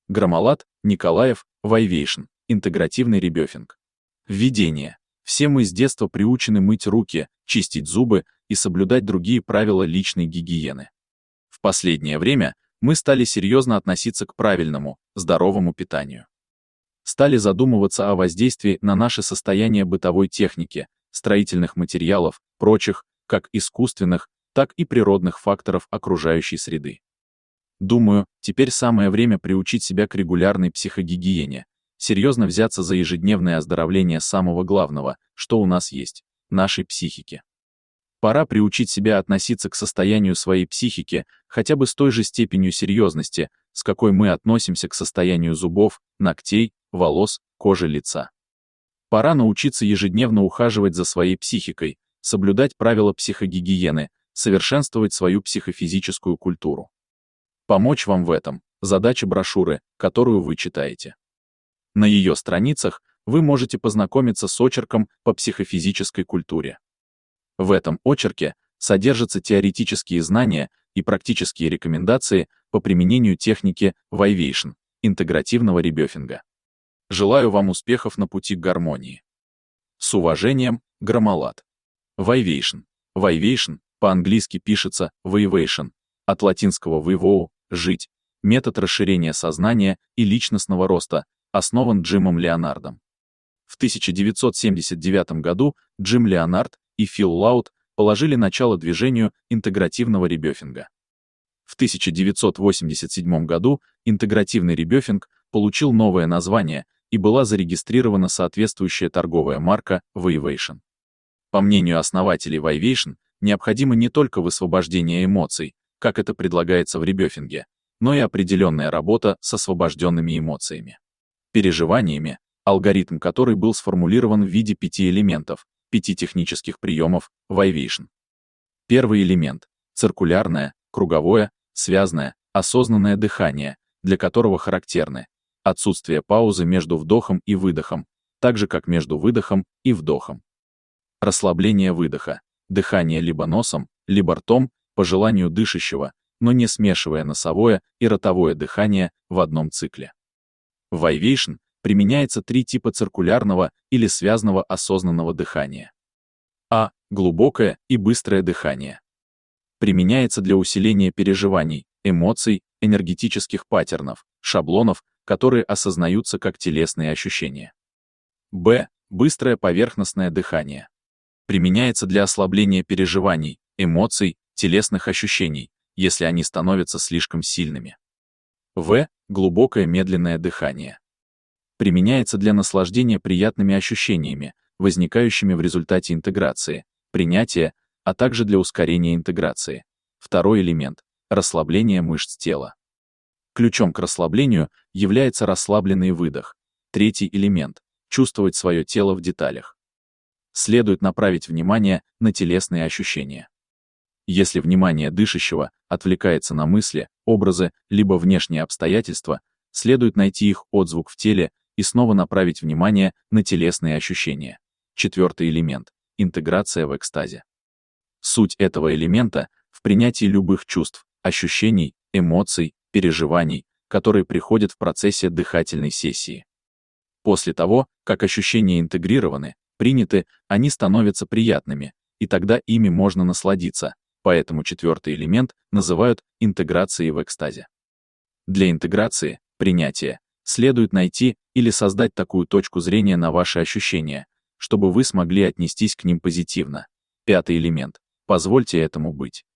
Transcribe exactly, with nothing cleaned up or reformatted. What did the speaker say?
Громолат, Николаев, Вайвейшн. Интегративный ребёфинг. Введение. Все мы с детства приучены мыть руки, чистить зубы и соблюдать другие правила личной гигиены. В последнее время мы стали серьезно относиться к правильному, здоровому питанию. Стали задумываться о воздействии на наше состояние бытовой техники, строительных материалов, прочих, как искусственных, так и природных факторов окружающей среды. Думаю, теперь самое время приучить себя к регулярной психогигиене, серьезно взяться за ежедневное оздоровление самого главного, что у нас есть, нашей психики. Пора приучить себя относиться к состоянию своей психики хотя бы с той же степенью серьезности, с какой мы относимся к состоянию зубов, ногтей, волос, кожи лица. Пора научиться ежедневно ухаживать за своей психикой, соблюдать правила психогигиены, совершенствовать свою психофизическую культуру. Помочь вам в этом – задача брошюры, которую вы читаете. На ее страницах вы можете познакомиться с очерком по психофизической культуре. В этом очерке содержатся теоретические знания и практические рекомендации по применению техники Вайвейшн, интегративного ребёфинга. Желаю вам успехов на пути к гармонии. С уважением, Громолат. Вайвейшн. Вайвейшн по-английски пишется Vaivation, от латинского vivoo – жить, метод расширения сознания и личностного роста, основан Джимом Леонардом. В тысяча девятьсот семьдесят девятом году Джим Леонард и Фил Лаут положили начало движению интегративного ребёфинга. В тысяча девятьсот восемьдесят седьмом году интегративный ребёфинг получил новое название и была зарегистрирована соответствующая торговая марка Vaivation. По мнению основателей Vaivation, необходимо не только высвобождение эмоций, как это предлагается в ребёфинге, но и определенная работа с освобожденными эмоциями. Переживаниями, алгоритм который был сформулирован в виде пяти элементов, пяти технических приемов Vaivation. Первый элемент – циркулярное, круговое, связное, осознанное дыхание, для которого характерны отсутствие паузы между вдохом и выдохом, так же как между выдохом и вдохом. Расслабление выдоха, дыхание либо носом, либо ртом, по желанию дышащего, но не смешивая носовое и ротовое дыхание в одном цикле. В Vaivation применяется три типа циркулярного или связанного осознанного дыхания. А. Глубокое и быстрое дыхание. Применяется для усиления переживаний, эмоций, энергетических паттернов, шаблонов, которые осознаются как телесные ощущения. Б. Быстрое поверхностное дыхание. Применяется для ослабления переживаний, эмоций, телесных ощущений, если они становятся слишком сильными. В. Глубокое медленное дыхание. Применяется для наслаждения приятными ощущениями, возникающими в результате интеграции, принятия, а также для ускорения интеграции. Второй элемент – расслабление мышц тела. Ключом к расслаблению является расслабленный выдох. Третий элемент – чувствовать свое тело в деталях. Следует направить внимание на телесные ощущения. Если внимание дышащего отвлекается на мысли, образы, либо внешние обстоятельства, следует найти их отзвук в теле и снова направить внимание на телесные ощущения. Четвертый элемент – интеграция в экстазе. Суть этого элемента в принятии любых чувств, ощущений, эмоций, переживаний, которые приходят в процессе дыхательной сессии. После того, как ощущения интегрированы, приняты, они становятся приятными, и тогда ими можно насладиться, поэтому четвертый элемент называют интеграцией в экстазе. Для интеграции, принятия, следует найти или создать такую точку зрения на ваши ощущения, чтобы вы смогли отнестись к ним позитивно. Пятый элемент. Позвольте этому быть.